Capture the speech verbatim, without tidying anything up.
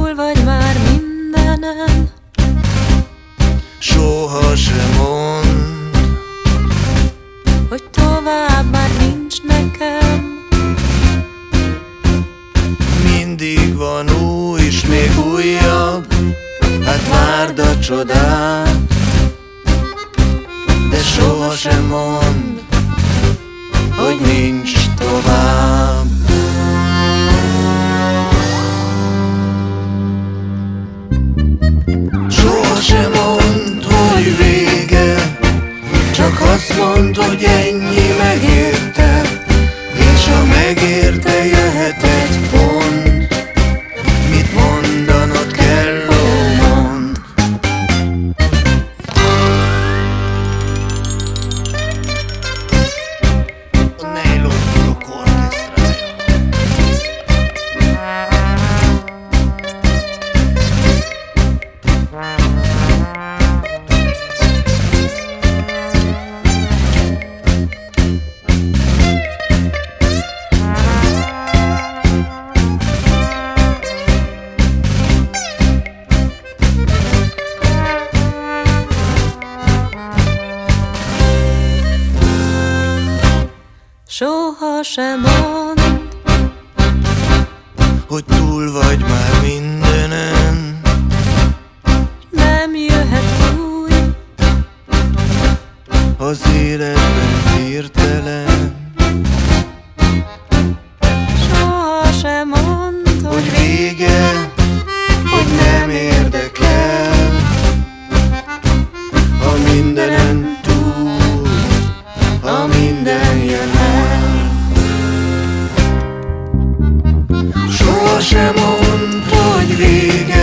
túl vagy már mindenen. Soha sem mondd, hogy tovább már nincs nekem. mindig van új és még újabb, hát várd a csodát. De soha sem mondd, hogy nincs tovább. Soha sem mondd, hogy vége, csak azt mondd, hogy ennyi megérte. És ha megérte, jöhet egy pont, mit mondanod kell, ó, mondd. A Nylon Rock Orchestrája. Soha sem mondd, hogy túl vagy már mindenen. nem jöhet új. Az életben hirtelen, Soha sem mondd, hogy hogy vége, hogy nem érdekel. Ha mindenen túl, ha minden jön el. Soha sem mondd, hogy vége,